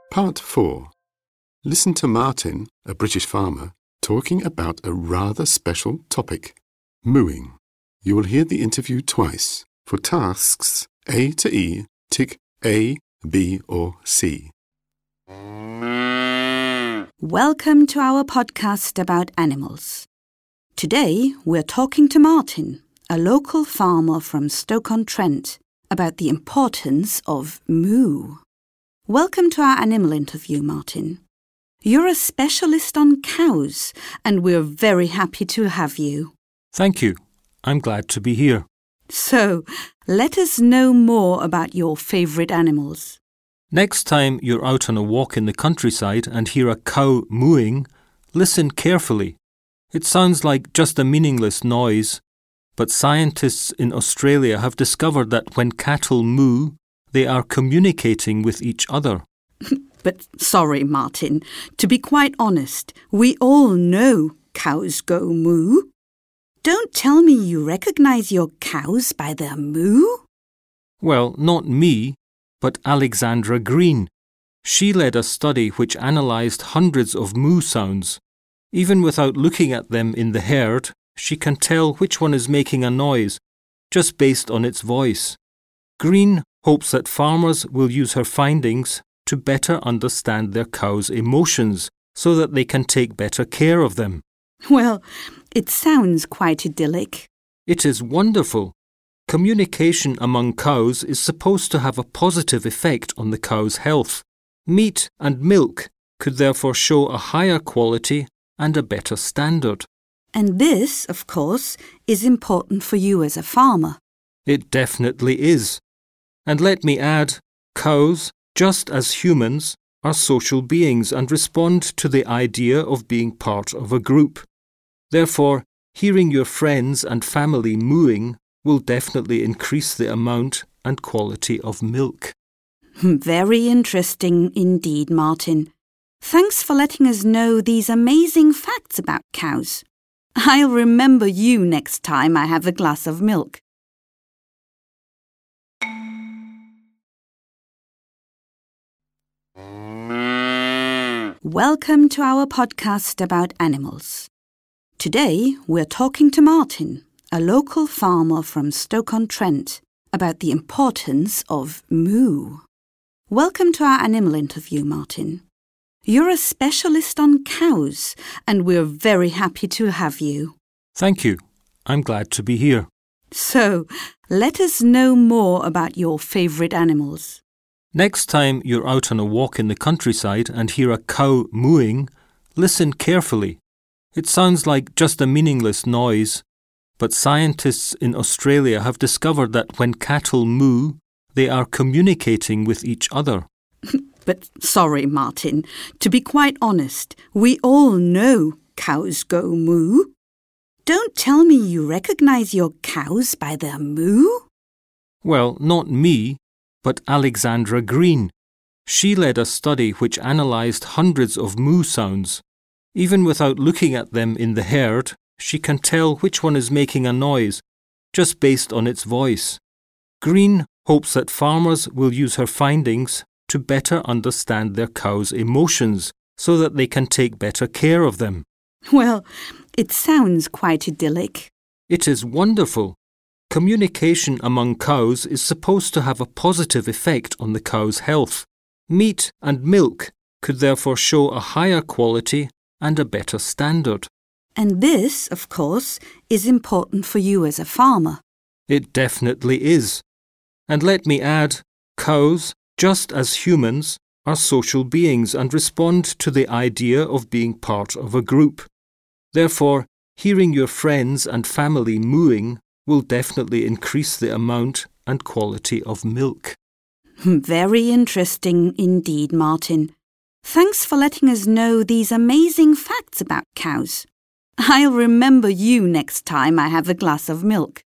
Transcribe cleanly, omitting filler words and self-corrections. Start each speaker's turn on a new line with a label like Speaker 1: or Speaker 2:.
Speaker 1: Part 4. Listen to Martin, a British farmer, talking about a rather special topic, mooing. You will hear the interview twice. For tasks A to E, tick A, B or C.
Speaker 2: Welcome to our podcast about animals. Today we're talking to Martin, a local farmer from Stoke-on-Trent, about the importance of moo. Welcome to our animal interview, Martin. You're a specialist on cows, and we're very happy to have you.
Speaker 3: Thank you. I'm glad to be here.
Speaker 2: So, let us know more about your favourite animals.
Speaker 3: Next time you're out on a walk in the countryside and hear a cow mooing, listen carefully. It sounds like just a meaningless noise, but scientists in Australia have discovered that when cattle moo, they are communicating with each other.
Speaker 2: But sorry, Martin, to be quite honest, we all know cows go moo. Don't tell me you recognise your cows by their moo?
Speaker 3: Well, not me, but Alexandra Green. She led a study which analysed hundreds of moo sounds. Even without looking at them in the herd, she can tell which one is making a noise, just based on its voice. Green hopes that farmers will use her findings to better understand their cows' emotions so that they can take better care of them.
Speaker 2: Well, it sounds quite idyllic.
Speaker 3: It is wonderful. Communication among cows is supposed to have a positive effect on the cow's health. Meat and milk could therefore show a higher quality and a better standard.
Speaker 2: And this, of course, is important for you as a farmer.
Speaker 3: It definitely is. And let me add, cows, just as humans, are social beings and respond to the idea of being part of a group. Therefore, hearing your friends and family mooing will definitely increase the amount and quality of milk.
Speaker 2: Very interesting indeed, Martin. Thanks for letting us know these amazing facts about cows. I'll remember you next time I have a glass of milk. Welcome to our podcast about animals. Today we're talking to Martin, a local farmer from Stoke-on-Trent, about the importance of moo. Welcome to our animal interview, Martin. You're a specialist on cows, and we're very happy to have you.
Speaker 3: Thank you. I'm glad to be here.
Speaker 2: So, let us know more about your favourite animals.
Speaker 3: Next time you're out on a walk in the countryside and hear a cow mooing, listen carefully. It sounds like just a meaningless noise, but scientists in Australia have discovered that when cattle moo, they are communicating with each other.
Speaker 2: But sorry, Martin, to be quite honest, we all know cows go moo. Don't tell me you recognise your cows by their moo?
Speaker 3: Well, not me, but Alexandra Green. She led a study which analysed hundreds of moo sounds. Even without looking at them in the herd, she can tell which one is making a noise, just based on its voice. Green hopes that farmers will use her findings to better understand their cows' emotions so that they can take better care of them.
Speaker 2: Well, it sounds quite idyllic.
Speaker 3: It is wonderful. Communication among cows is supposed to have a positive effect on the cow's health. Meat and milk could therefore show a higher quality and a better standard.
Speaker 2: And this, of course, is important for you as a farmer.
Speaker 3: It definitely is. And let me add, cows, just as humans, are social beings and respond to the idea of being part of a group. Therefore, hearing your friends and family mooing will definitely increase the amount and quality of milk.
Speaker 2: Very interesting indeed, Martin. Thanks for letting us know these amazing facts about cows. I'll remember you next time I have a glass of milk.